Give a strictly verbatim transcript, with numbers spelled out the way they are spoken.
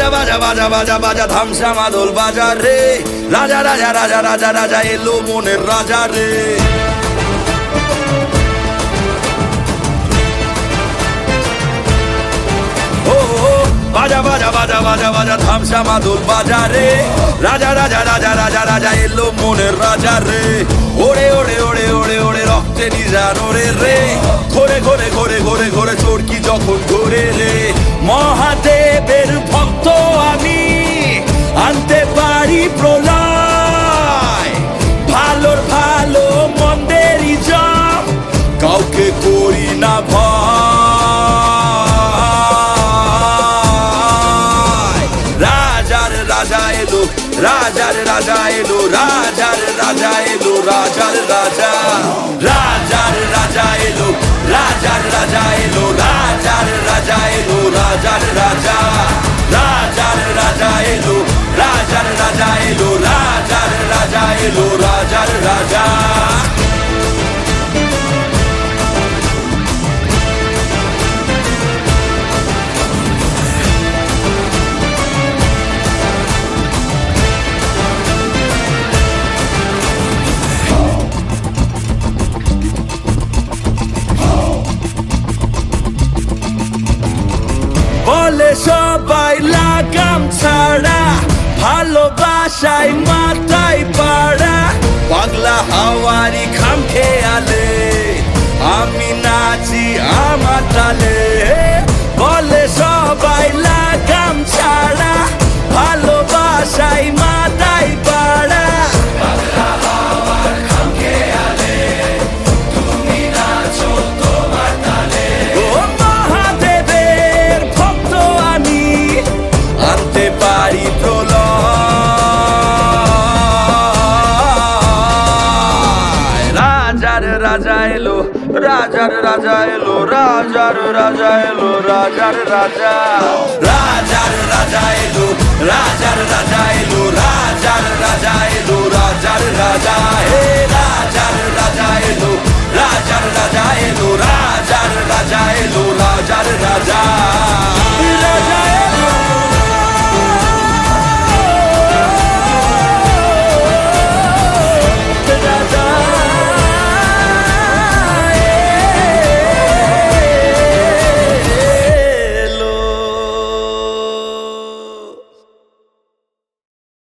বাজা বাজা বাজা বাজা ধামসা মাদল বাজা রে রাজা রাজা রাজা রাজা রাজা এলো মনের রাজা রে বাজা বাজা বাজা বাজা বাজা ধামসা মাদল বাজা রে রাজা রাজা রাজা রাজা রাজা এলো মনের রাজা রে ওরে ওরে ওরে ওরে ওরে রক্তে নিজান ওরে রে ঘোরে ঘোরে ঘোরে ঘোরে ঘোরে চোরকি যখন ঘোরে রে মহাদেবের ভক্ত আমি আনতে পারি প্রলয় ভালোর ভালো মন্দেরই জয় কাউকে করি না ভয় রাজার রাজা এলো রাজার রাজা এলো রাজার রাজা এলো রাজার রাজা রাজার রাজা এলো রাজার রাজা এলো রাজার রাজা এলো রাজার রাজা রাজার রাজা এলো রাজার রাজা এলো রাজার রাজা এলো রাজার রাজা বলে সবাই লাগাম ছাড়া ভালোবাসায় মাথায় পাড়া পাগলা হাওয়ারি খাম খেয়ালে আমি নাচি আমার তালে বলে সবাই লাগাম ছাড়া ভালোবাসায় মাথায় পাড়া পাগলা হাওয়ার খাম খেয়ালে তুমি নাচো তোমার তালে ও মহাদেবের ভক্ত আমি আনতে পারি প্রলয় রাজার রাজা এলো রাজার রাজা এলো রাজার রাজা এলো রাজার রাজা রাজার রাজা এলো রাজার রাজা